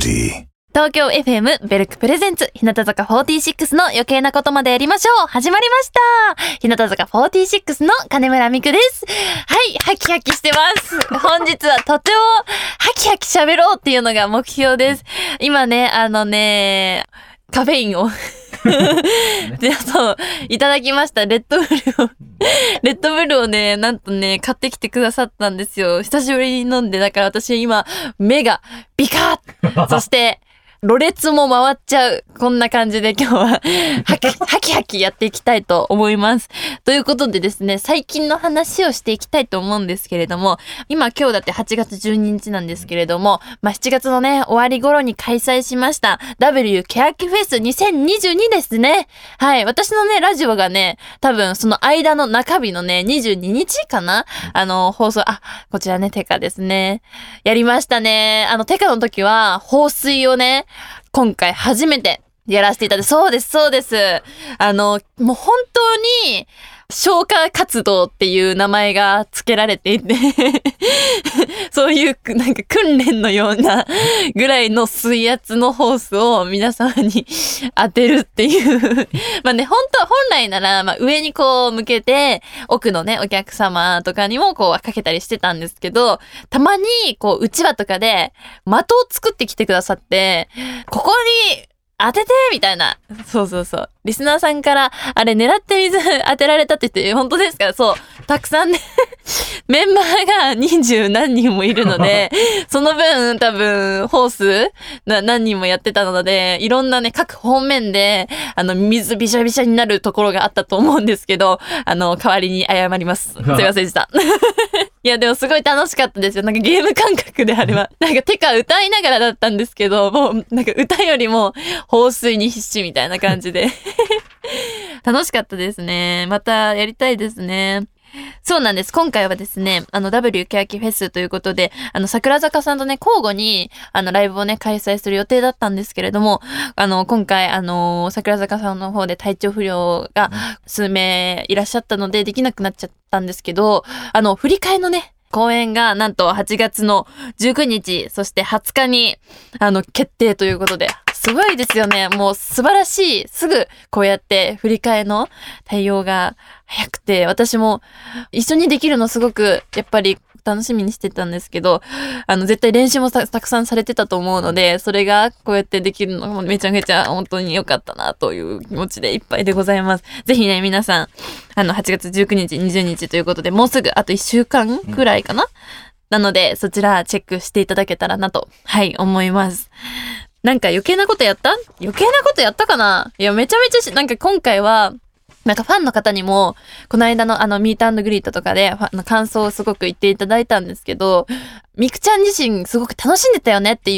melody. 東京 FM ベルクプレゼンツ日向坂46の余計なことまでやりましょう。始まりました。日向坂46の金村美久です。はい、ハキハキしてます。本日はとてもハキハキ喋ろうっていうのが目標です。今ね、カフェインをで、そういただきました。レッドブルをね、なんとね買ってきてくださったんですよ。久しぶりに飲んで、だから私今目がビカッそしてろれつも回っちゃう。こんな感じで今日はハキハキやっていきたいと思います。ということでですね、最近の話をしていきたいと思うんですけれども、今日だって8月12日なんですけれども、7月のね、終わり頃に開催しました W ケヤキフェス2022ですね。はい。私のね、ラジオがね、多分その間の中日のね、22日かな放送、こちらね、テカですね。やりましたね。テカの時は、放水をね、今回初めてやらせていただいて、そうです。もう本当に、消火活動っていう名前が付けられていてそういうなんか訓練のようなぐらいの水圧のホースを皆様に当てるっていうまあね、本来なら、上にこう向けて奥のね、お客様とかにもこうかけたりしてたんですけど、たまにこううちわとかで的を作ってきてくださって、ここに当ててみたいな。そう。リスナーさんから、あれ狙って水当てられたって言って、本当ですか？そう。たくさんね、メンバーが20何人もいるので、その分多分、ホース何人もやってたので、いろんなね、各方面で、水びしゃびしゃになるところがあったと思うんですけど、代わりに謝ります。すいませんでした。いや、でもすごい楽しかったですよ。なんかゲーム感覚であれは。なんかてか歌いながらだったんですけど、もうなんか歌よりも放水に必死みたいな感じで。楽しかったですね。またやりたいですね。そうなんです。今回はですね、W ケヤキフェスということで、桜坂さんとね、交互に、ライブをね、開催する予定だったんですけれども、今回、桜坂さんの方で体調不良が数名いらっしゃったので、できなくなっちゃったんですけど、振り替えのね、公演がなんと8月の19日、そして20日に、決定ということで、すごいですよね。もう素晴らしい。すぐこうやって振り替えの対応が早くて、私も一緒にできるのすごくやっぱり楽しみにしてたんですけど、絶対練習もたくさんされてたと思うので、それがこうやってできるのもめちゃめちゃ本当に良かったなという気持ちでいっぱいでございます。ぜひね、皆さん、8月19日、20日ということで、もうすぐあと1週間くらいかな、なので、そちらチェックしていただけたらなと、思います。なんか余計なことやったかな？いや、めちゃめちゃなんか今回は、なんかファンの方にも、この間のミート&グリートとかで、感想をすごく言っていただいたんですけど、みくちゃん自身すごく楽しんでたよねっていう、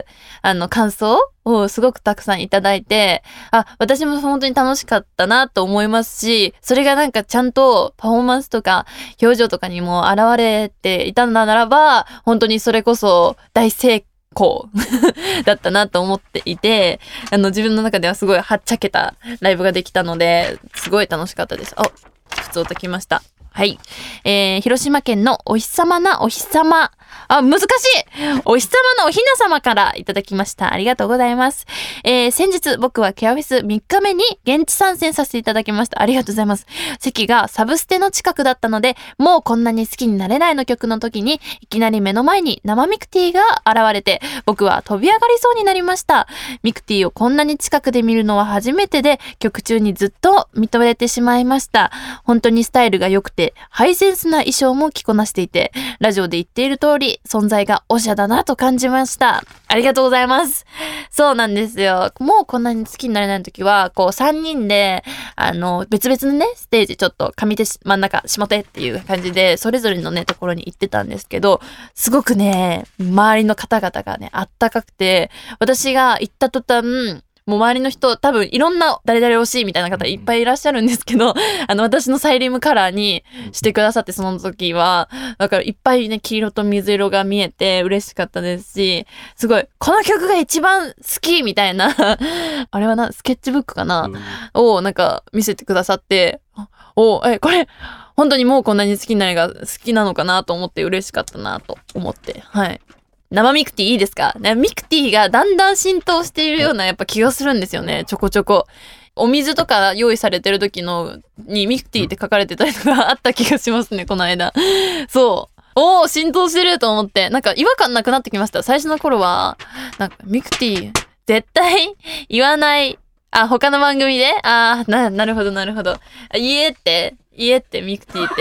感想をすごくたくさんいただいて、私も本当に楽しかったなと思いますし、それがなんかちゃんとパフォーマンスとか表情とかにも現れていたならば、本当にそれこそ大成功だったなと思っていて、自分の中ではすごいはっちゃけたライブができたので、すごい楽しかったです。普通ときました。はい。広島県のお日様なお日様。難しいお日様のおひな様からいただきました。ありがとうございます。先日僕はケアフェス3日目に現地参戦させていただきました。ありがとうございます。席がサブステの近くだったので、もうこんなに好きになれないの曲の時に、いきなり目の前に生ミクティが現れて、僕は飛び上がりそうになりました。ミクティをこんなに近くで見るのは初めてで、曲中にずっと見とれてしまいました。本当にスタイルが良くて、ハイセンスな衣装も着こなしていて、ラジオで言っている通り、存在がおしゃだなと感じました。ありがとうございます。そうなんですよ。もうこんなに好きになれない時は、こう3人で、別々のね、ステージちょっと上手真ん中下手っていう感じで、それぞれのね、ところに行ってたんですけど、すごくね、周りの方々がね、あったかくて、私が行った途端、もう周りの人、多分いろんな誰々惜しいみたいな方いっぱいいらっしゃるんですけど、私のサイリウムカラーにしてくださって、その時は、だからいっぱいね、黄色と水色が見えて嬉しかったですし、すごい、この曲が一番好きみたいな、あれはスケッチブックかな、をなんか見せてくださって、これ、本当にもうこんなに好きなのが好きなのかなと思って嬉しかったなと思って、はい。 生ミクティいいですか？ミクティがだんだん浸透しているようなやっぱ気がするんですよね。ちょこちょこ。お水とか用意されてる時のにミクティって書かれてたりとかあった気がしますね、この間。そう。おー、浸透してると思って。なんか違和感なくなってきました。最初の頃は、なんかミクティ絶対言わない。あ、他の番組でなるほど。家ってミクティって。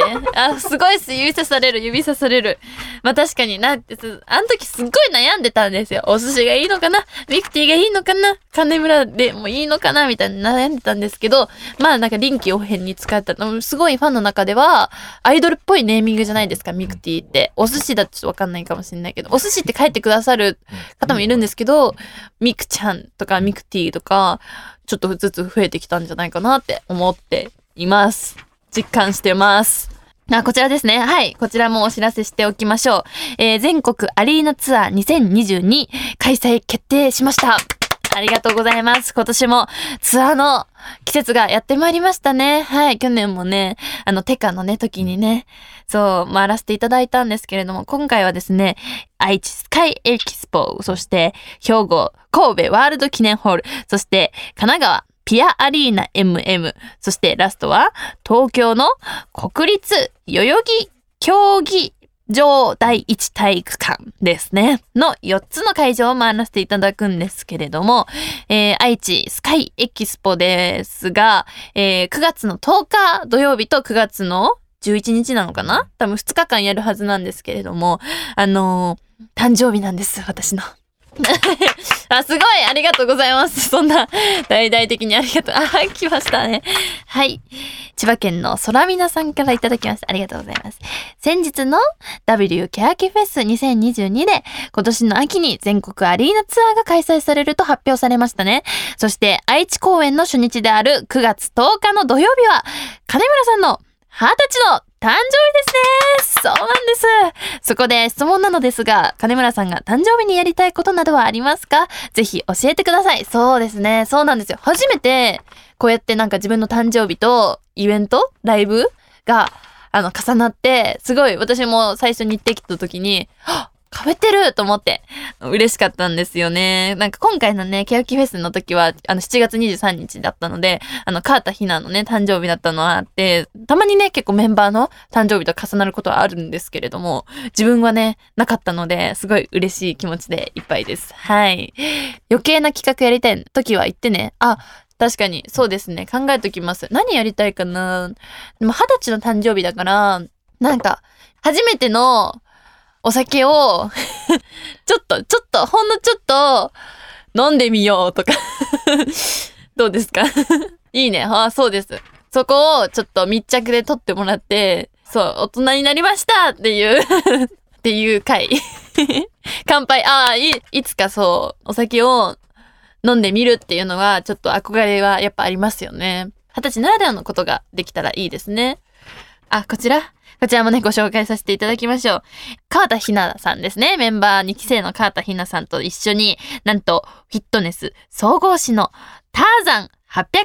すごいっす。指さされる。まあ確かになって、あの時すっごい悩んでたんですよ。お寿司がいいのかな？ミクティがいいのかな？金村でもいいのかな？みたいな悩んでたんですけど、まあなんか臨機応変に使ったの、すごいファンの中では、アイドルっぽいネーミングじゃないですか、ミクティって。お寿司だとちょっとわかんないかもしれないけど、お寿司って書いてくださる方もいるんですけど、ミクちゃんとかミクティとか、ちょっとずつ増えてきたんじゃないかなって思っています。実感してます。こちらですね。はい。こちらもお知らせしておきましょう。全国アリーナツアー2022開催決定しました。ありがとうございます。今年もツアーの季節がやってまいりましたね。はい。去年もね、テカのね、時にね、そう、回らせていただいたんですけれども、今回はですね、愛知スカイエキスポ、そして兵庫、神戸ワールド記念ホール、そして神奈川、ピアアリーナ MM、そしてラストは東京の国立代々木競技場第一体育館ですね。の4つの会場を回らせていただくんですけれども、愛知スカイエキスポですが、9月の10日土曜日と9月の11日なのかな？多分2日間やるはずなんですけれども、誕生日なんです、私の。すごいありがとうございます。そんな大々的にありがとう。来ましたね。はい。千葉県の空みなさんからいただきました。ありがとうございます。先日の W ケヤキフェス2022で今年の秋に全国アリーナツアーが開催されると発表されましたね。そして愛知公演の初日である9月10日の土曜日は金村さんの20歳の誕生日ですね。そうなんです。そこで質問なのですが、金村さんが誕生日にやりたいことなどはありますか？ぜひ教えてください。そうですね。そうなんですよ。初めてこうやってなんか自分の誕生日とイベント、ライブが重なって、すごい私も最初に行ってきた時に、被ってると思って嬉しかったんですよね。なんか今回のね、ケヤキフェスの時は7月23日だったので、川田ひなのね、誕生日だったのはあって、たまにね、結構メンバーの誕生日と重なることはあるんですけれども、自分はね、なかったので、すごい嬉しい気持ちでいっぱいです。はい。余計な企画やりたい時は言ってね。確かに、そうですね。考えときます。何やりたいかな？でも20歳の誕生日だから、なんか、初めてのお酒をちょっと、ほんのちょっと飲んでみようとかどうですか？いいね。そうです。そこをちょっと密着で撮ってもらって、そう、大人になりましたっていうっていう回。乾杯。いつかそう、お酒を飲んでみるっていうのはちょっと憧れはやっぱありますよね。20歳ならではのことができたらいいですね。こちらもね、ご紹介させていただきましょう。川田ひなさんですね。メンバー2期生の川田ひなさんと一緒に、なんと、フィットネス総合誌のターザン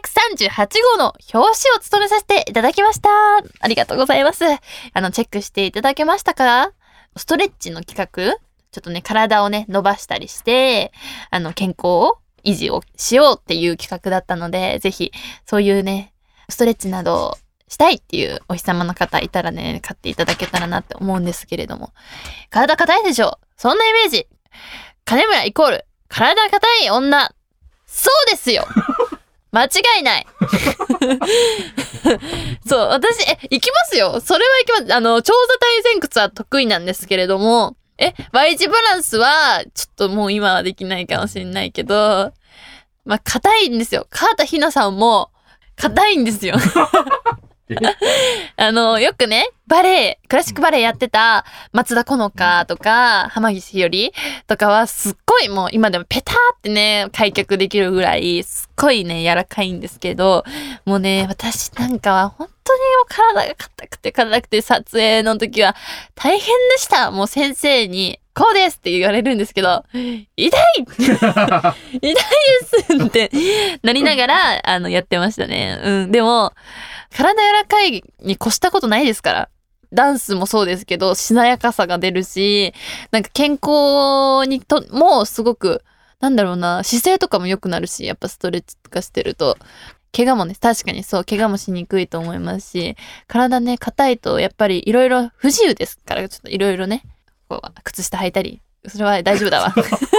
838号の表紙を務めさせていただきました。ありがとうございます。チェックしていただけましたか？ストレッチの企画？ちょっとね、体をね、伸ばしたりして、健康を維持をしようっていう企画だったので、ぜひ、そういうね、ストレッチなどしたいっていうお日様の方いたらね、買っていただけたらなって思うんですけれども。体硬いでしょ？そんなイメージ。金村イコール、体硬い女。そうですよ間違いないそう、私、行きますよ。それは行きます。長座体前屈は得意なんですけれども、Y 字バランスは、ちょっともう今はできないかもしれないけど、まあ、硬いんですよ。川田ひなさんも、硬いんですよ。よくね、クラシックバレエやってた松田好花とか、浜岸ひよりとかはすっごいもう今でもペターってね、開脚できるぐらい、すっごいね、柔らかいんですけど、もうね、私なんかは本当にもう体が硬くて撮影の時は大変でした。もう先生に、こうですって言われるんですけど、痛いですってなりながら、やってましたね。でも、体柔らかいに越したことないですから。 ダンスもそうですけど、しなやかさが出るし、なんか健康にもすごく、なんだろうな、姿勢とかも良くなるし、やっぱストレッチとかしてると、怪我もね、確かにそう、怪我もしにくいと思いますし、体ね、硬いとやっぱりいろいろ不自由ですから、ちょっといろいろね、こう、靴下履いたり、それは大丈夫だわ。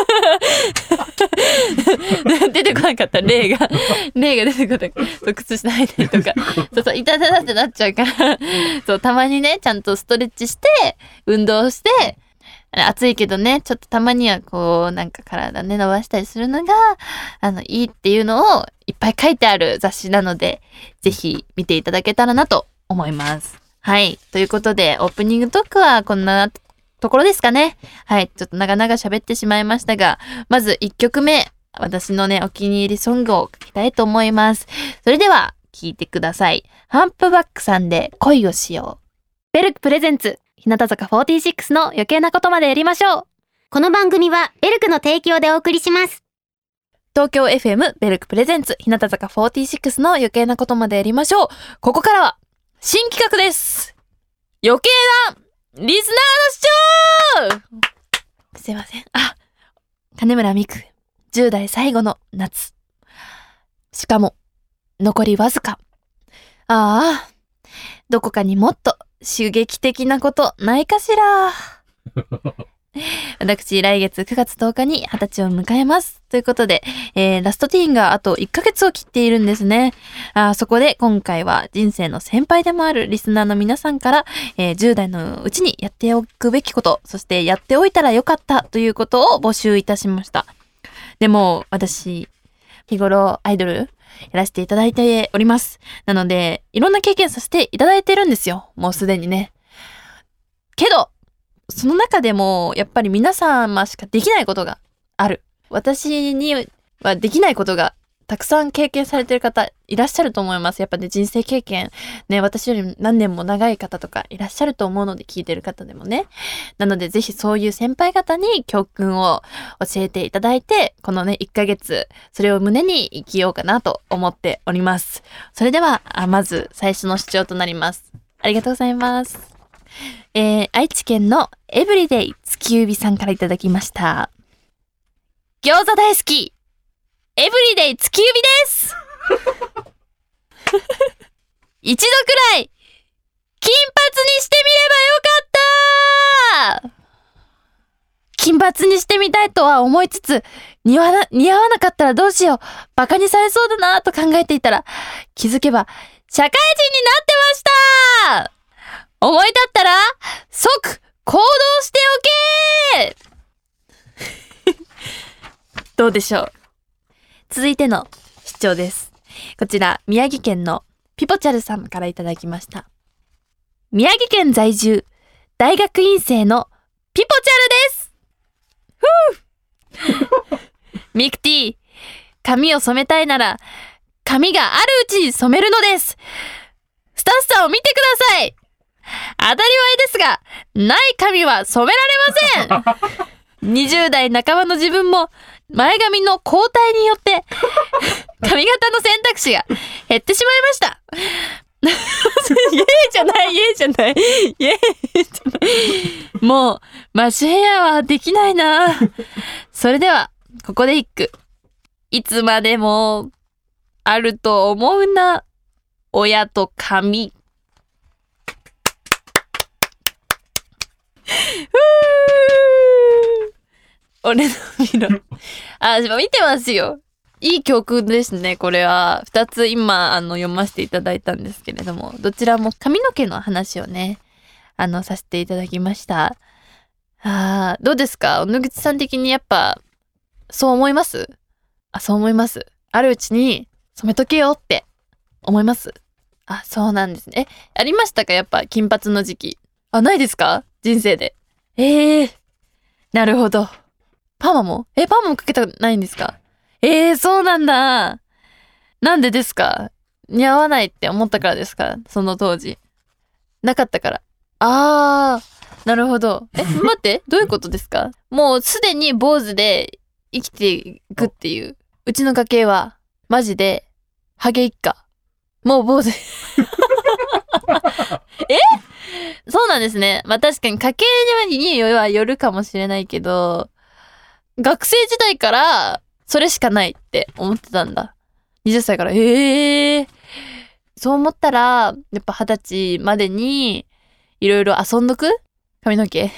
出てこなかった例が出てこなかった。そう、靴下履いたりとか、そう、痛々ってなっちゃうから、そう、たまにね、ちゃんとストレッチして、運動して、暑いけどね、ちょっとたまにはこう、なんか体ね、伸ばしたりするのが、いいっていうのをいっぱい書いてある雑誌なので、ぜひ見ていただけたらなと思います。はい。ということで、オープニングトークはこんなところですかね。はい。ちょっと長々喋ってしまいましたが、まず1曲目、私のね、お気に入りソングを書きたいと思います。それでは、聴いてください。ハンプバックさんで恋をしよう。ベルクプレゼンツ。日向坂46の余計なことまでやりましょう。 この番組はベルクの提供でお送りします。 東京 FM ベルクプレゼンツ日向坂46の余計なことまでやりましょう。ここからは新企画です。余計なリスナーの主張。すいません。金村美久、10代最後の夏。しかも残りわずか。どこかにもっと刺激的なことないかしら。私、来月9月10日に20歳を迎えます。ということで、ラストティーンがあと1ヶ月を切っているんですね。そこで今回は人生の先輩でもあるリスナーの皆さんから、10代のうちにやっておくべきこと、そしてやっておいたらよかったということを募集いたしました。でも、私、日頃アイドルやらせていただいております。なので、いろんな経験させていただいてるんですよ。もうすでにね。けど、その中でも、やっぱり皆様しかできないことがある。私にはできないことがたくさん経験されてる方いらっしゃると思います。やっぱね、人生経験、ね、私より何年も長い方とかいらっしゃると思うので、聞いてる方でもね。なので、ぜひそういう先輩方に教訓を教えていただいて、このね、1ヶ月、それを胸に生きようかなと思っております。それでは、まず最初の主張となります。ありがとうございます。愛知県のエブリデイ月指さんからいただきました。餃子大好きエブリデイ月指です一度くらい金髪にしてみればよかった。金髪にしてみたいとは思いつつ、似合わなかったらどうしよう、バカにされそうだなと考えていたら、気づけば社会人になってました。思い立ったら即行動しておけどうでしょう。続いての主張です。こちら宮城県のピポチャルさんからいただきました。宮城県在住大学院生のピポチャルです。ミクティ、髪を染めたいなら髪があるうちに染めるのです。スタッフさんを見てください。当たり前ですが、ない髪は染められません。20代半ばの自分も前髪の交代によって髪型の選択肢が減ってしまいました。イエーじゃない、イエーじゃない、イエーじゃない。もうマッシュヘアはできないな。それではここで一句。いつまでもあると思うな、親と髪。俺の見ろ。見てますよ。いい曲ですね、これは。2つ今、読ませていただいたんですけれども、どちらも髪の毛の話をね、させていただきました。どうですか？小野口さん的にやっぱ、そう思います？そう思います。あるうちに染めとけよって思います。そうなんですね。ありましたか？やっぱ金髪の時期。ないですか？人生で。なるほど。パーマもかけたくないんですか？そうなんだ。なんでですか？似合わないって思ったからですか？その当時。なかったから。なるほど。待って、どういうことですか？もうすでに坊主で生きていくっていう。うちの家系は、マジで、ハゲ一家。もう坊主。 そうなんですね。まあ確かに家計にはよるかもしれないけど、学生時代からそれしかないって思ってたんだ。20歳から。そう思ったら、やっぱ20歳までにいろいろ遊んどく？髪の毛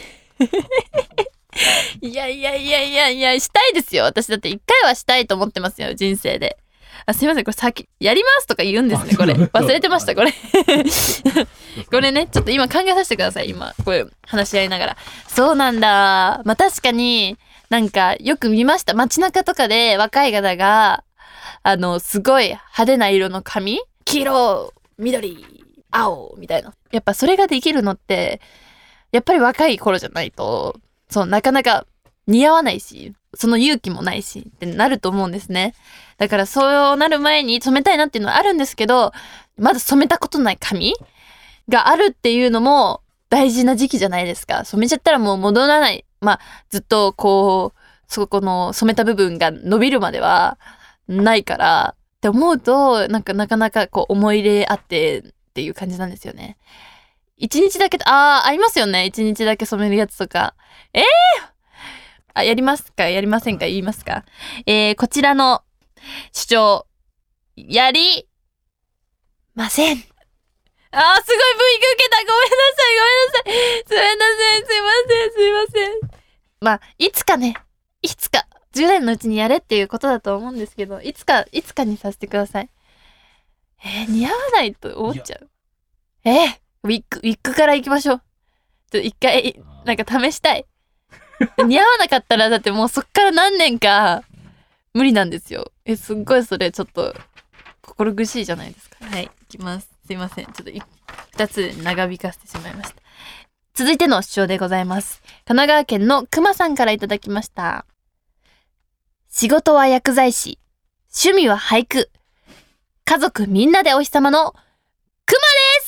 いや、したいですよ。私だって一回はしたいと思ってますよ、人生で。あ、すいません、これ先、やりますとか言うんですね、これ。忘れてました、これ。これね、ちょっと今考えさせてください、今。こういう話し合いながら。そうなんだ。まあ確かに、なんかよく見ました。街中とかで若い方が、すごい派手な色の髪？黄色、緑、青、みたいな。やっぱそれができるのって、やっぱり若い頃じゃないと、そう、なかなか似合わないし、その勇気もないしってなると思うんですね。だからそうなる前に染めたいなっていうのはあるんですけど、まだ染めたことない髪があるっていうのも大事な時期じゃないですか。染めちゃったらもう戻らない。まあ、ずっとこう、そこの染めた部分が伸びるまではないからって思うと、なかなかこう思い入れあってっていう感じなんですよね。一日だけ、ありますよね。一日だけ染めるやつとか。やりますかやりませんか言いますか。こちらの主張、やりません。すごいブーイング受けた。ごめんなさい。すいません。まあ、いつか10代のうちにやれっていうことだと思うんですけど、いつかにさせてください。似合わないと思っちゃう。ウィッグから行きましょう。一回、なんか試したい。似合わなかったら、だってもうそっから何年か無理なんですよ。すっごいそれちょっと心苦しいじゃないですか。はい、行きます。すいません。ちょっと2つ長引かせてしまいました。続いての主張でございます。神奈川県のくまさんからいただきました。仕事は薬剤師。趣味は俳句。家族みんなでお日様のくまです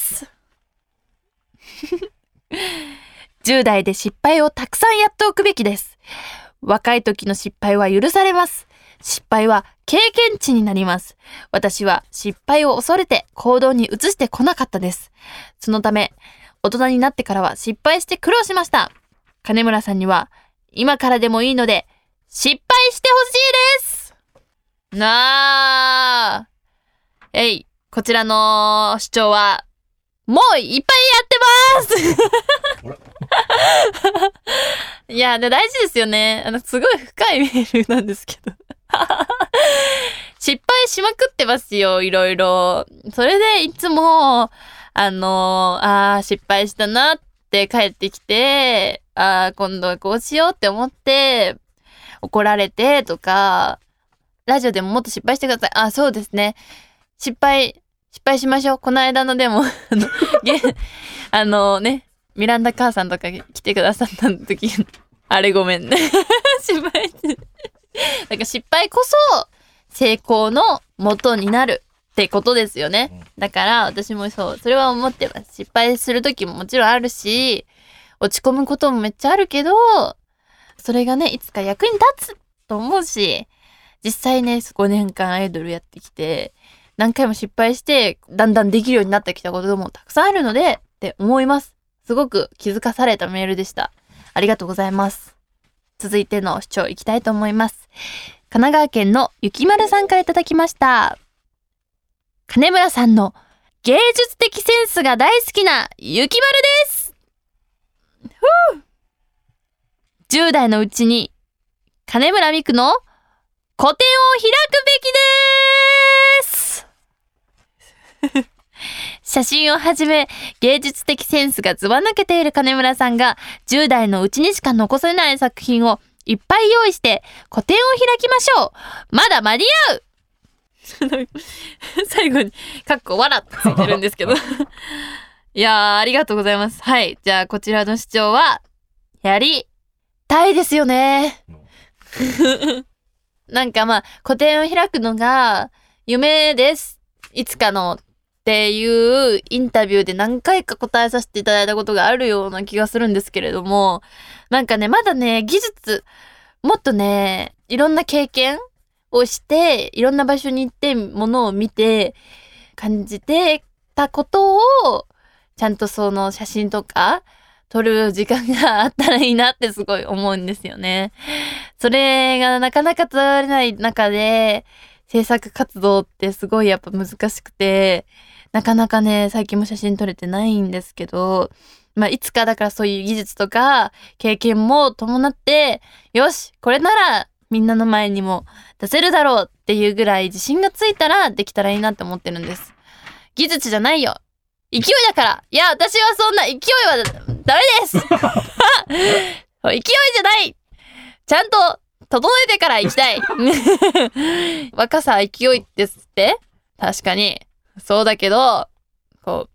。10代で失敗をたくさんやっておくべきです。若い時の失敗は許されます。失敗は経験値になります。私は失敗を恐れて行動に移してこなかったです。そのため、大人になってからは失敗して苦労しました。金村さんには、今からでもいいので、失敗してほしいです。こちらの主張は、もういっぱいやってますいや、大事ですよね。すごい深いメールなんですけど。失敗しまくってますよ、いろいろ。それでいつも、失敗したなって帰ってきて、今度はこうしようって思って、怒られてとか、ラジオでももっと失敗してください。そうですね。失敗しましょう。この間のでも、ミランダ母さんとか来てくださった時、あれごめんね。なんか失敗こそ成功の元になるってことですよね。だから私もそれは思ってます。失敗する時ももちろんあるし、落ち込むこともめっちゃあるけど、それがね、いつか役に立つと思うし、実際ね、5年間アイドルやってきて、何回も失敗して、だんだんできるようになってきたこともたくさんあるので、って思います。すごく気づかされたメールでした。ありがとうございます。続いての主張いきたいと思います。神奈川県のゆきまるさんからいただきました。金村さんの芸術的センスが大好きなゆきまるです。10代のうちに金村美久の個展を開くべきです。写真をはじめ芸術的センスがずば抜けている金村さんが10代のうちにしか残せない作品をいっぱい用意して個展を開きましょう。まだ間に合う最後にかっこ笑ってついてるんですけどいやーありがとうございます。はい、じゃあこちらの主張はやりたいですよねなんか個展を開くのが夢ですいつかのっていうインタビューで何回か答えさせていただいたことがあるような気がするんですけれども、なんかね、まだね、技術、もっとね、いろんな経験をして、いろんな場所に行って、ものを見て、感じてたことをちゃんとその写真とか撮る時間があったらいいなってすごい思うんですよね。それがなかなか撮られない中で、制作活動ってすごいやっぱ難しくて、なかなかね、最近も写真撮れてないんですけど、いつかだからそういう技術とか経験も伴って、よし、これならみんなの前にも出せるだろうっていうぐらい自信がついたらできたらいいなって思ってるんです。技術じゃないよ。勢いだから。いや、私はそんな勢いはダメです勢いじゃない、ちゃんと整えてから行きたい若さ勢いですって、確かにそうだけど、こう、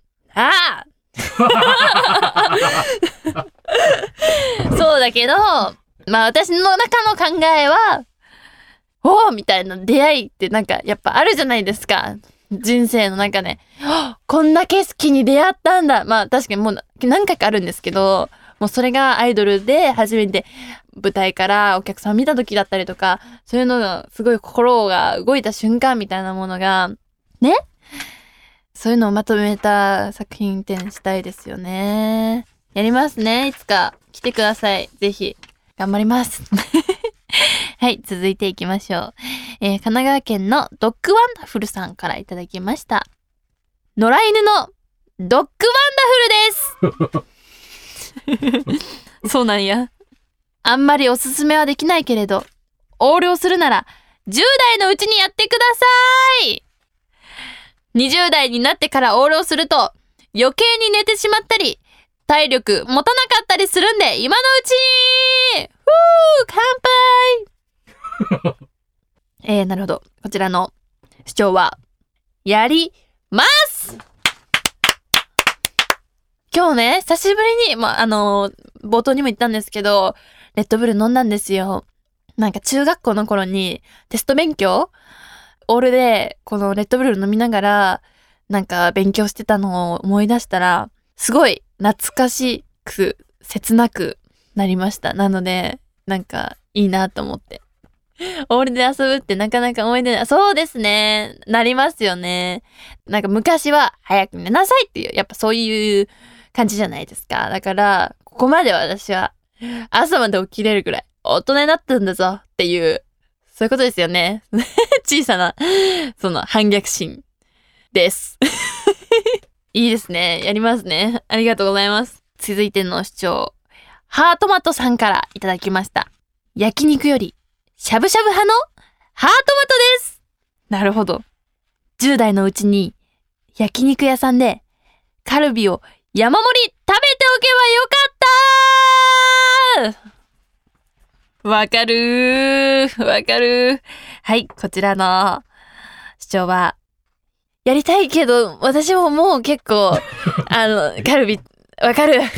そうだけど、私の中の考えは、おーみたいな出会いってなんかやっぱあるじゃないですか。人生の中で、こんな景色に出会ったんだ。確かにもう何回かあるんですけど、もうそれがアイドルで初めて舞台からお客さん見た時だったりとか、そういうのがすごい心が動いた瞬間みたいなものが、ね、そういうのをまとめた作品展したいですよね。やりますね。いつか来てください。ぜひ。頑張ります。はい、続いていきましょう。神奈川県のドッグワンダフルさんからいただきました。野良犬のドッグワンダフルです。そうなんや。あんまりおすすめはできないけれど、横領するなら10代のうちにやってください。20代になってから横領すると余計に寝てしまったり体力持たなかったりするんで、今のうちに乾杯なるほど。こちらの主張はやります。今日ね、久しぶりに冒頭にも言ったんですけど、レッドブル飲んだんですよ。なんか中学校の頃にテスト勉強オールでこのレッドブル飲みながらなんか勉強してたのを思い出したら、すごい懐かしく切なくなりました。なのでなんかいいなと思って、オールで遊ぶってなかなか思い出ない。そうですね、なりますよね。なんか昔は早く寝なさいっていう、やっぱそういう感じじゃないですか。だからここまで私は朝まで起きれるぐらい大人になったんだぞっていう、そういうことですよね。小さなその反逆心ですいいですね、やりますね。ありがとうございます。続いての主張、ハートマトさんからいただきました。焼肉よりしゃぶしゃぶ派のハートマトです。なるほど。10代のうちに焼肉屋さんでカルビを山盛り食べておけばよかった。わかるー。わかるー。はい、こちらの主張は、やりたいけど、私ももう結構、カルビ、わかる。ごめん。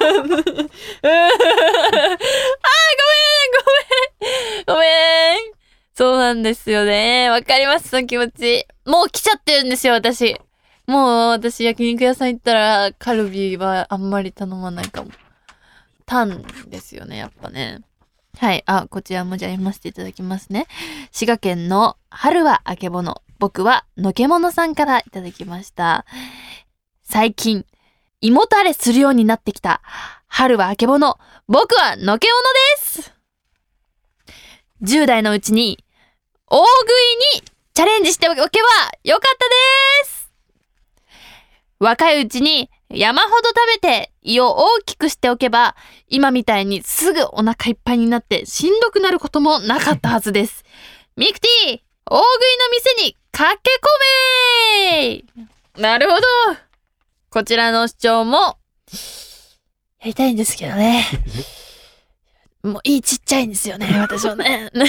ごめん。そうなんですよね。わかります、その気持ち。もう来ちゃってるんですよ、私。もう私焼肉屋さん行ったらカルビはあんまり頼まないかも。タンですよね、やっぱね。はい。こちらもじゃあ読ませていただきますね。滋賀県の春はあけぼの、僕はのけものさんからいただきました。最近、胃もたれするようになってきた春はあけぼの、僕はのけものです。10代のうちに大食いにチャレンジしておけばよかったです。若いうちに山ほど食べて胃を大きくしておけば、今みたいにすぐお腹いっぱいになってしんどくなることもなかったはずです。ミクティ、大食いの店に駆け込め。なるほど。こちらの主張もやりたいんですけどね。もういいちっちゃいんですよね、私はね。ご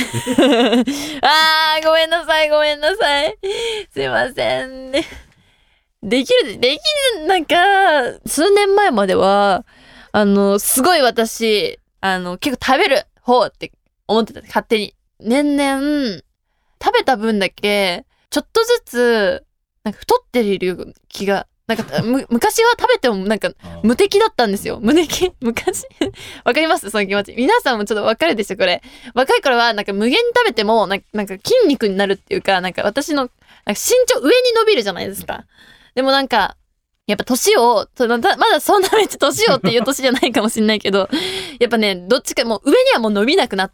めんなさい。すいませんね。できる、なんか、数年前までは、すごい私、結構食べる方って思ってた、勝手に。年々、食べた分だけ、ちょっとずつ、なんか太っている気が、なんか、昔は食べてもなんか、無敵だったんですよ。昔わかりますその気持ち。皆さんもちょっとわかるでしょこれ。若い頃は、なんか無限に食べても、なんか筋肉になるっていうか、なんか私の、なんか身長上に伸びるじゃないですか。でもなんか、 やっぱ年を、まだそんなめっちゃ年をっていう年じゃないかもしれないけど、やっぱね、どっちかもう上にはもう伸びなくなって、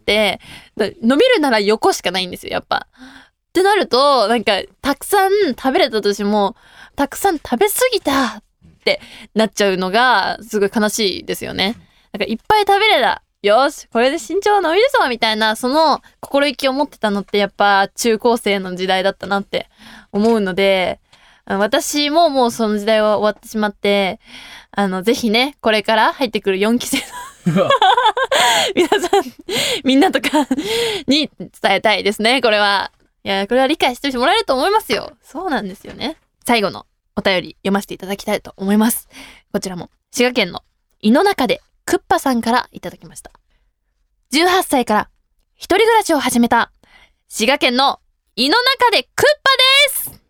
伸びるなら横しかないんですよ、やっぱ。ってなると、なんか、たくさん食べれたとしても、たくさん食べ過ぎたってなっちゃうのが、すごい悲しいですよね。なんか、いっぱい食べれた。よし、これで身長伸びるぞみたいな、その心意気を持ってたのってやっぱ中高生の時代だったなって思うので、私ももうその時代は終わってしまって、ぜひね、これから入ってくる4期生の皆さん、みんなとかに伝えたいですね、これは。いや、これは理解してもらえると思いますよ。そうなんですよね。最後のお便り読ませていただきたいと思います。こちらも、滋賀県の井の中でクッパさんからいただきました。18歳から一人暮らしを始めた滋賀県の井の中でクッパです。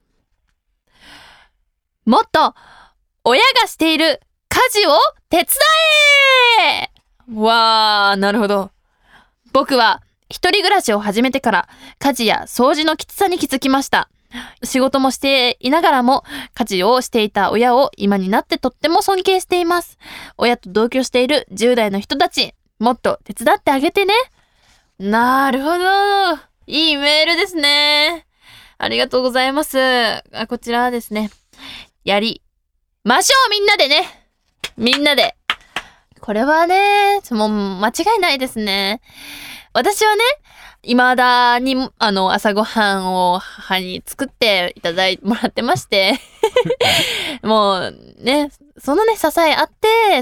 もっと親がしている家事を手伝え。わー、なるほど。僕は一人暮らしを始めてから家事や掃除のきつさに気づきました。仕事もしていながらも家事をしていた親を今になってとっても尊敬しています。親と同居している10代の人たち、もっと手伝ってあげてね。なるほど。いいメールですね。ありがとうございます。こちらはですね、やりましょう、みんなでね。みんなで。これはね、もう間違いないですね。私はね、未だに、朝ごはんを母に作っていただいてもらってまして。もうね、そのね、支えあって、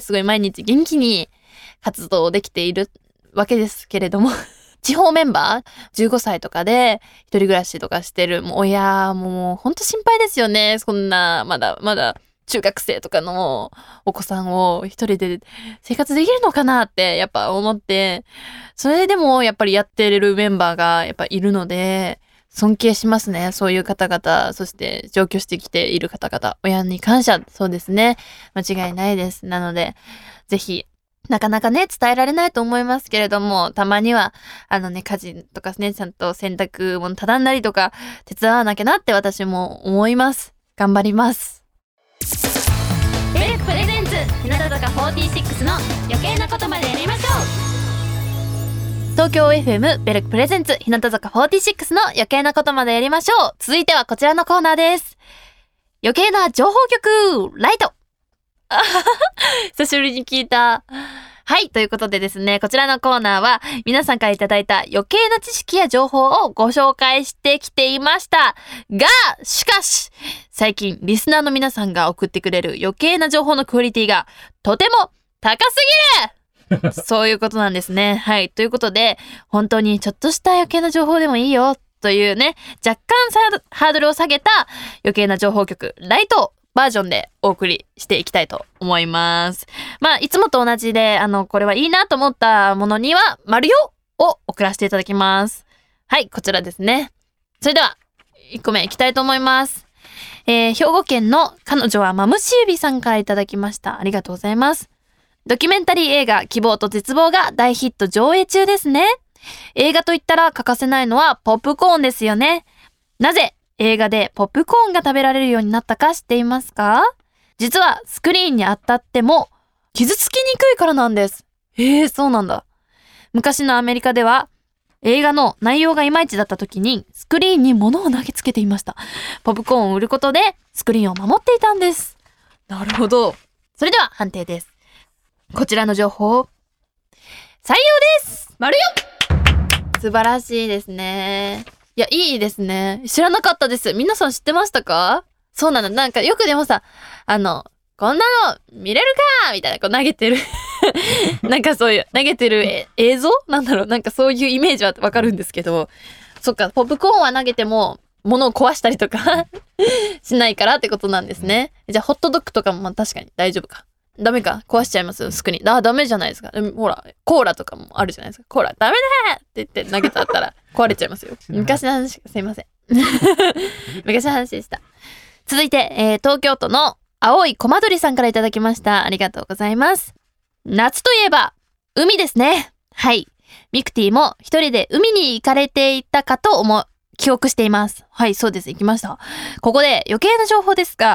すごい毎日元気に活動できているわけですけれども。地方メンバー15歳とかで一人暮らしとかしてるもう親もうほんと心配ですよね。そんなまだ中学生とかのお子さんを一人で生活できるのかなってやっぱ思って、それでもやっぱりやってるメンバーがやっぱいるので尊敬しますね。そういう方々、そして上京してきている方々、親に感謝。そうですね、間違いないです。なのでぜひなかなかね、伝えられないと思いますけれども、たまには、家事とかね、ちゃんと洗濯物畳んだりとか、手伝わなきゃなって私も思います。頑張ります。 ベルクプレゼンツ、日向坂46の余計なことまでやりましょう。東京 FM ベルクプレゼンツ、日向坂46の余計なことまでやりましょう。続いてはこちらのコーナーです。余計な情報局、ライト。久しぶりに聞いた。はい、ということでですね、こちらのコーナーは皆さんからいただいた余計な知識や情報をご紹介してきていましたが、しかし最近リスナーの皆さんが送ってくれる余計な情報のクオリティがとても高すぎるそういうことなんですね。はい、ということで本当にちょっとした余計な情報でもいいよというね、若干ハードルを下げた余計な情報局ライトバージョンでお送りしていきたいと思います。まあいつもと同じでこれはいいなと思ったものには丸よを送らせていただきます。はい、こちらですね。それでは1個目いきたいと思います。兵庫県の彼女はマムシ指さんからいただきました。ありがとうございます。ドキュメンタリー映画希望と絶望が大ヒット上映中ですね。映画といったら欠かせないのはポップコーンですよね。なぜ映画でポップコーンが食べられるようになったか知っていますか？実はスクリーンに当たっても傷つきにくいからなんです。そうなんだ。昔のアメリカでは映画の内容がいまいちだった時にスクリーンに物を投げつけていました。ポップコーンを売ることでスクリーンを守っていたんです。なるほど。それでは判定です。こちらの情報採用です。丸よ。素晴らしいですね。いや、いいですね。知らなかったです。皆さん知ってましたか？そうなんだ。なんかよくでもさ、こんなの見れるかみたいな、こう投げてる。なんかそういう、投げてる映像なんだろう。なんかそういうイメージはわかるんですけど、そっか、ポップコーンは投げても、物を壊したりとかしないからってことなんですね。じゃあ、ホットドッグとかもまあ確かに大丈夫か。ダメか、壊しちゃいますスクリーン。ダメじゃないですか。ほら、コーラとかもあるじゃないですか。コーラ、ダメだって言って投げたったら壊れちゃいますよ。昔の話、すいません。昔の話でした。続いて、東京都の青いコマドリさんからいただきました。ありがとうございます。夏といえば、海ですね。はい。ミクティも一人で海に行かれていたかと記憶しています。はい、そうです。行きました。ここで余計な情報ですが、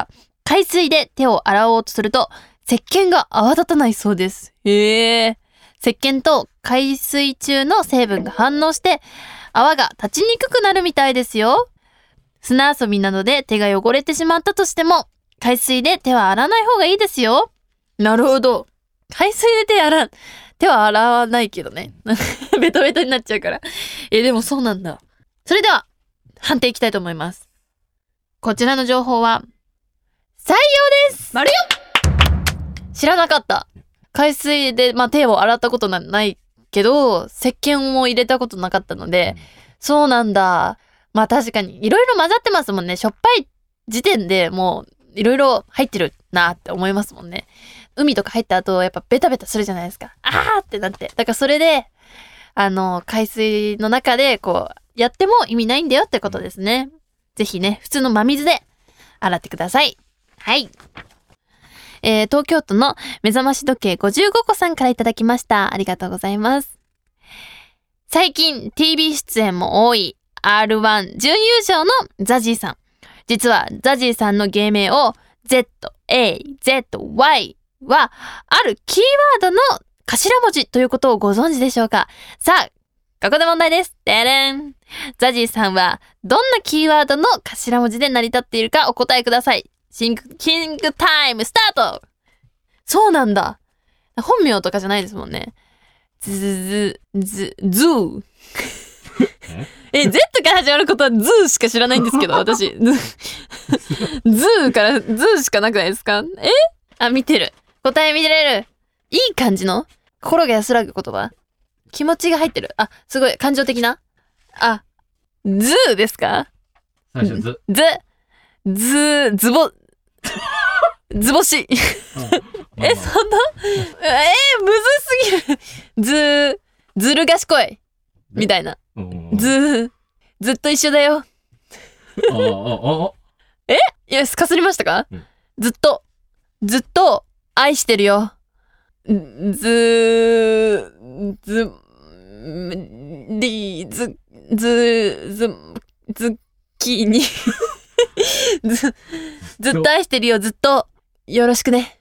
海水で手を洗おうとすると、石鹸が泡立たないそうです。石鹸と海水中の成分が反応して、泡が立ちにくくなるみたいですよ。砂遊びなどで手が汚れてしまったとしても、海水で手は洗わない方がいいですよ。なるほど。海水で手は洗わないけどね。ベトベトになっちゃうから。でもそうなんだ。それでは、判定いきたいと思います。こちらの情報は、採用です。 丸よ。 知らなかった。海水で、手を洗ったことないけど、石鹸も入れたことなかったので、そうなんだ。確かに、いろいろ混ざってますもんね。しょっぱい時点でもう、いろいろ入ってるなって思いますもんね。海とか入った後、やっぱベタベタするじゃないですか。あーってなって。だからそれで、海水の中でやっても意味ないんだよってことですね。ぜひね、普通の真水で洗ってください。はい。東京都の目覚まし時計55個さんからいただきました。ありがとうございます。最近 TV 出演も多い R1 準優勝のザジーさん。実はザジーさんの芸名を ZAZY はあるキーワードの頭文字ということをご存知でしょうか？さあ、ここで問題です。でれん。ザジーさんはどんなキーワードの頭文字で成り立っているかお答えください。キングタイムスタート。そうなんだ。本名とかじゃないですもんね。Z から始まることはズしか知らないんですけど、私。ズからズしかなくないですか？見てる。答え見れる。いい感じの心が安らぐ言葉？気持ちが入ってる。すごい。感情的な？ズですか？ 最初ズボシ。そんな？むずすぎる。ずる賢い。みたいな。ずっと一緒だよ。いや、かすりましたか？ずっと愛してるよ。ズッキーニ。ずっと愛してるよ。ずっとよろしくね。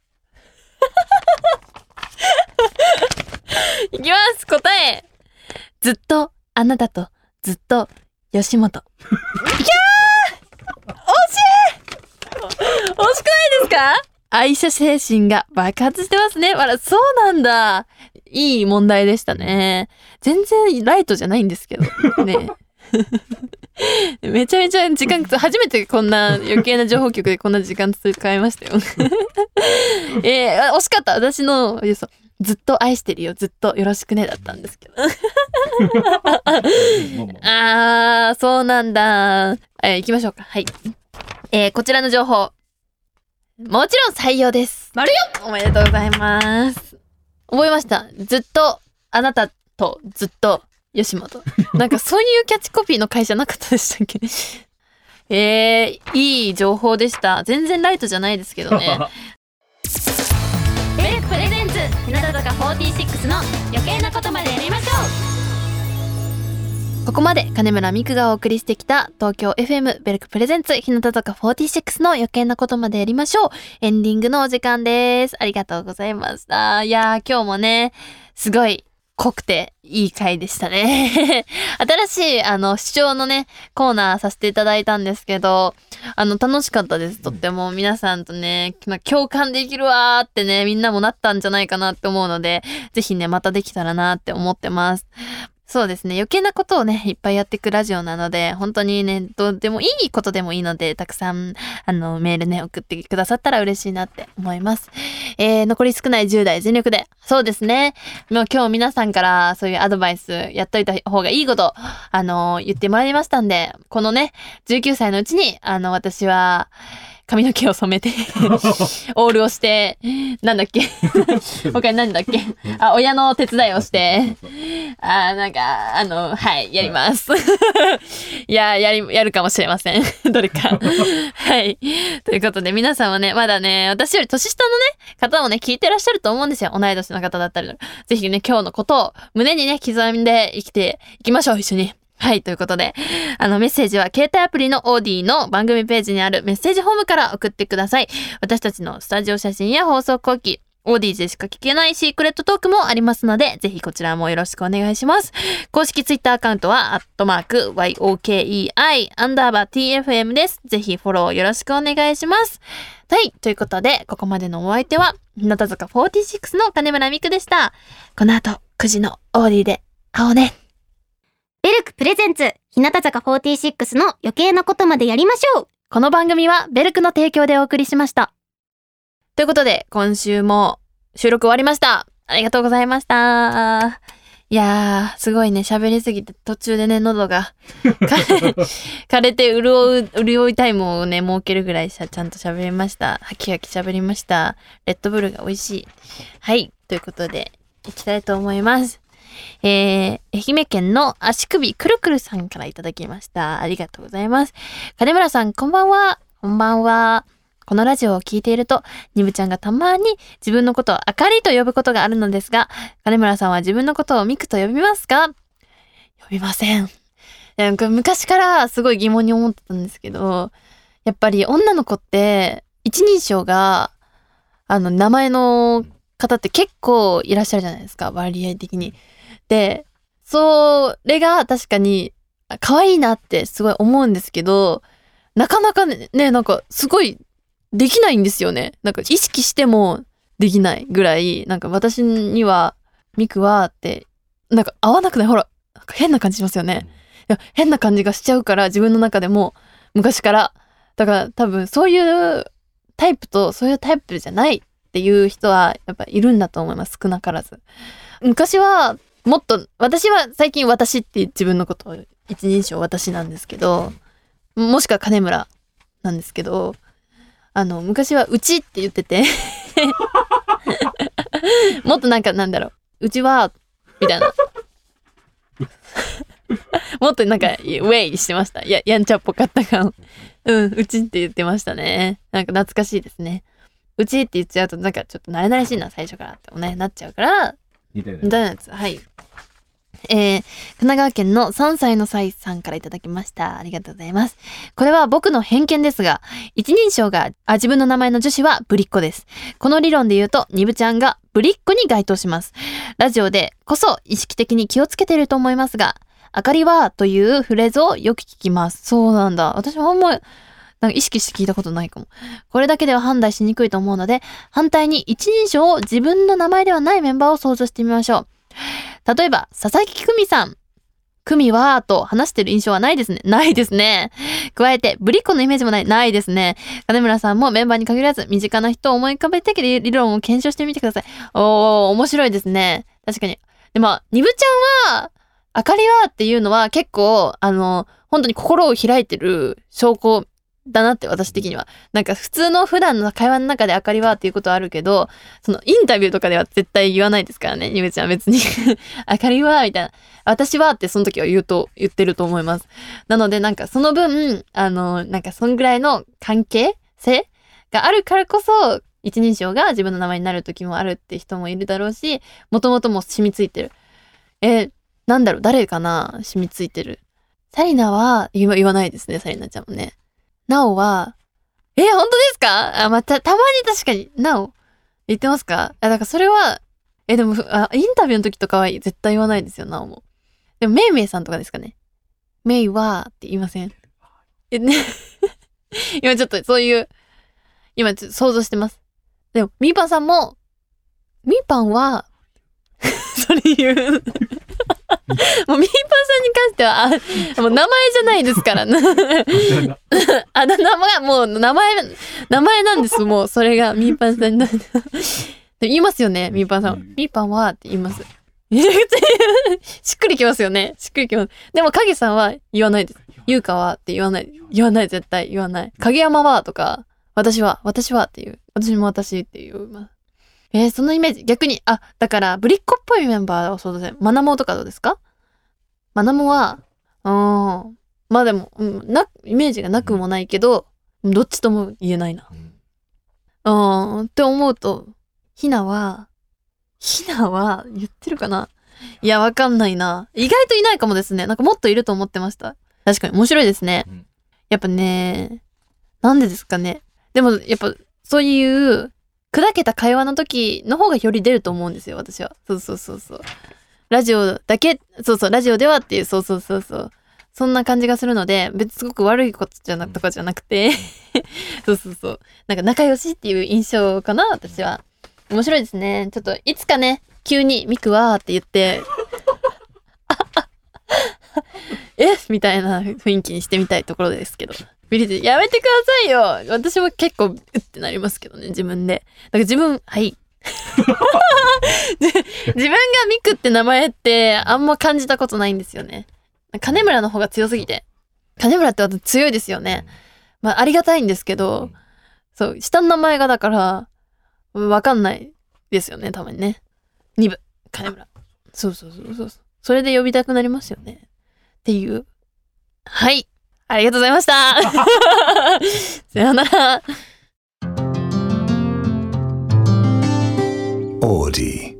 いきます。答え。ずっとあなたとずっと吉本。いやー、惜しくないですか？愛社精神が爆発してますね。そうなんだ。いい問題でしたね。全然ライトじゃないんですけどね。めちゃめちゃ時間、初めてこんな余計な情報局でこんな時間使いましたよ。惜しかった。私のずっと愛してるよ、ずっとよろしくねだったんですけど。そうなんだ。行きましょうか。はい。こちらの情報。もちろん採用です。丸よ！おめでとうございます。覚えました。ずっとあなたとずっと吉本。なんかそういうキャッチコピーの会社なかったでしたっけ？いい情報でした。全然ライトじゃないですけどね。 ベルクプレゼンツ日向坂46の余計なことまでやりましょここまで金村美久がお送りしてきた東京 FM ベルクプレゼンツ日向坂46の余計なことまでやりましょう。エンディングのお時間です。ありがとうございました。いやー、今日もね、すごい濃くていい回でしたね。新しい視聴のねコーナーさせていただいたんですけど、楽しかったです。とっても皆さんとね共感できるわーってね、みんなもなったんじゃないかなって思うので、ぜひねまたできたらなって思ってます。そうですね、余計なことをねいっぱいやっていくラジオなので、本当にねどうでもいいことでもいいので、たくさんメールね送ってくださったら嬉しいなって思います。残り少ない10代全力で、そうですね、もう今日皆さんからそういうアドバイスやっといた方がいいこと言ってもらいましたんで、このね19歳のうちに私は髪の毛を染めてオールをして、なんだっけ他に何だっけ、親の手伝いをして、なんかはい、やりますいやるかもしれませんどれかはい、ということで皆さんはねまだね私より年下のね方もね聞いてらっしゃると思うんですよ。同い年の方だったり、ぜひね今日のことを胸にね刻んで生きていきましょう。一緒にはい、ということで、メッセージは携帯アプリのオーディの番組ページにあるメッセージフォームから送ってください。私たちのスタジオ写真や放送後期、オーディでしか聞けないシークレットトークもありますので、ぜひこちらもよろしくお願いします。公式ツイッターアカウントは、@YOKEI_TFM です。ぜひフォローよろしくお願いします。はい、ということで、ここまでのお相手は、日向坂46の金村美久でした。この後、9時のオーディで会おうね。 ベルクプレゼンツ日向坂46の余計なことまでやりましょう。 この番組はベルクの提供でお送りしました。ということで、今週も収録終わりました。ありがとうございました。いやー、すごいね、喋りすぎて途中でね、喉が枯れて潤いタイムをね、設けるぐらいちゃんと喋りました。ハキハキ喋りました。レッドブルが美味しい。はい、ということで、いきたいと思います。愛媛県の足首くるくるさんからいただきました。ありがとうございます。金村さん、こんばんは。こんばんは。このラジオを聞いていると、にぶちゃんがたまに自分のことをあかりと呼ぶことがあるのですが、金村さんは自分のことをミクと呼びますか？呼びません。なんか昔からすごい疑問に思ってたんですけど、やっぱり女の子って一人称が名前の方って結構いらっしゃるじゃないですか、割合的に。で、それが確かに可愛いなってすごい思うんですけど、なかなかね、なんかすごいできないんですよね。なんか意識してもできないぐらい、なんか私にはミクはってなんか合わなくない？ほら、なんか変な感じしますよね。いや、変な感じがしちゃうから、自分の中でも昔から。だから多分そういうタイプとそういうタイプじゃないっていう人はやっぱいるんだと思います。少なからず。昔はもっと、私は最近私って自分のことを一人称私なんですけど、もしくは金村なんですけど、昔はうちって言っててもっとなんかなんだろう、うちはみたいなもっとなんかウェイしてました。やんちゃっぽかった感。うちって言ってましたね。なんか懐かしいですね。うちって言っちゃうとなんかちょっと慣れしいな最初からってなっちゃうから、みたいなやつ。はい。神奈川県の3歳のサイさんからいただきました。ありがとうございます。これは僕の偏見ですが、一人称が自分の名前の女子はぶりっ子です。この理論で言うと、にぶちゃんがぶりっ子に該当します。ラジオでこそ意識的に気をつけていると思いますが、あかりはというフレーズをよく聞きます。そうなんだ。私もあんまなんか意識して聞いたことないかも。これだけでは判断しにくいと思うので、反対に一人称を自分の名前ではないメンバーを想像してみましょう。例えば、佐々木久美さん。久美はと話してる印象はないですね。ないですね。加えて、ぶりっ子のイメージもないですね。金村さんもメンバーに限らず、身近な人を思い浮かべて理論を検証してみてください。面白いですね。確かに。でも、にぶちゃんは、あかりはっていうのは結構、本当に心を開いてる証拠だなって私的には。なんか普通の普段の会話の中であかりはっていうことはあるけど、そのインタビューとかでは絶対言わないですからね、にぶちゃん別に。あかりはみたいな。私はってその時は言ってると思います。なのでなんかその分、なんかそんぐらいの関係性があるからこそ、一人称が自分の名前になる時もあるって人もいるだろうし、もともとも染みついてる。なんだろう、誰かな染みついてる。サリナは言わないですね、サリナちゃんもね。ナオは、本当ですか？たまに確かに、ナオ、言ってますか？だからそれは、でも、インタビューの時とかは絶対言わないですよ、ナオも。でも、メイメイさんとかですかね。メイは、って言いません？今ちょっとそういう、今ちょっと想像してます。でも、ミーパンさんも、ミーパンは、それ言う。もうミーパンさんに関しては、もう名前じゃないですから。名前、もう名前なんです。もうそれがミーパンさんになる。言いますよね、ミーパンさん。ミーパンはって言います。しっくりきますよね。しっくりきます。でも影さんは言わないです。優香はって言わない。絶対言わない。影山はとか、私はっていう。私も私っていう。そのイメージ、逆に、だから、ぶりっ子っぽいメンバーを想像して、マナモとかどうですか？マナモは、まあでも、イメージがなくもないけど、どっちとも言えないな。って思うと、ひなは言ってるかな？ いや、わかんないな。意外といないかもですね。なんかもっといると思ってました。確かに面白いですね。やっぱね、なんでですかね。でもやっぱそういう砕けた会話の時の方がより出ると思うんですよ、私は。そう。ラジオだけ、ラジオではっていう、そう。そんな感じがするので、別にすごく悪いこととかじゃなくて、そう。なんか仲良しっていう印象かな、私は。面白いですね。ちょっといつかね、急にミクはーって言って、みたいな雰囲気にしてみたいところですけど。ビリでやめてくださいよ。私も結構ってなりますけどね、自分で。なんか自分、はい。自分がミクって名前ってあんま感じたことないんですよね。金村の方が強すぎて。金村って私強いですよね。まあありがたいんですけど、そう、下の名前がだから、わかんないですよね、たまにね。2部、金村。そう。それで呼びたくなりますよね。っていう。はい。ありがとうございました。さよなら。 オーディ